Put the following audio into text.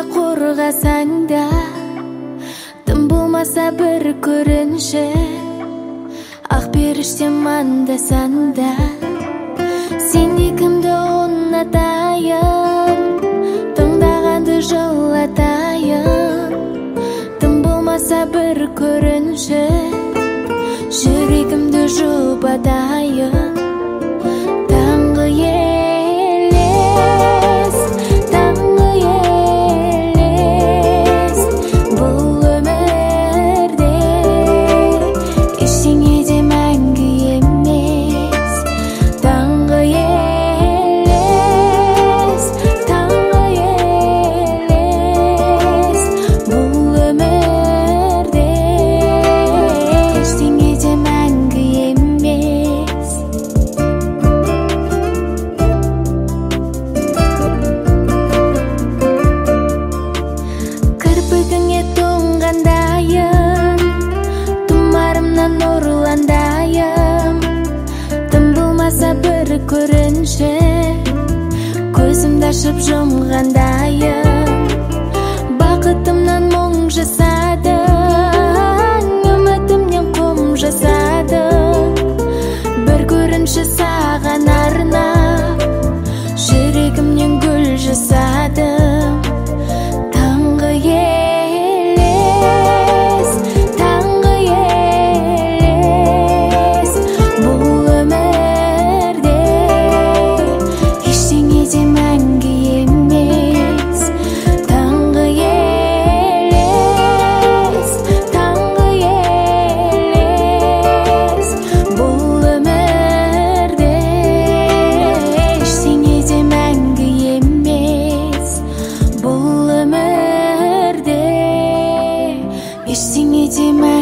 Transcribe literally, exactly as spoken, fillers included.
қорғасаң да, тым болмаса бір көрінші, ақ періштем анда-санда. Сен кімді ұнатайын, тыңдағанды жылатайын, тым болмаса бір көрінші, жүрегімді жұбатайын. Таңғы елес, таңғы елес, бұл өмірде ештеңе де мәңгі емес. Таңғы елес, таңғы елес, бұл өмірде ештеңе де мәңгі емес. Кірпігіңе тоңғандайым, тұмарымнан нұрландайым, тым болмаса бір көрінші, көзімді ашып жұмғандайым. Бақытымнан мұң жасадың, үмітімнен қом жасадың, бір көрінші саған арнап, жүрегімнен гүл жасадым. Таңғы елес, таңғы елес, бұл өмірде ештеңе де мәңгі емес. Таңғы елес, таңғы елес, бұл өмірде ештеңе де мәңгі емес. Бұл өмірде ештеңе де мәңгі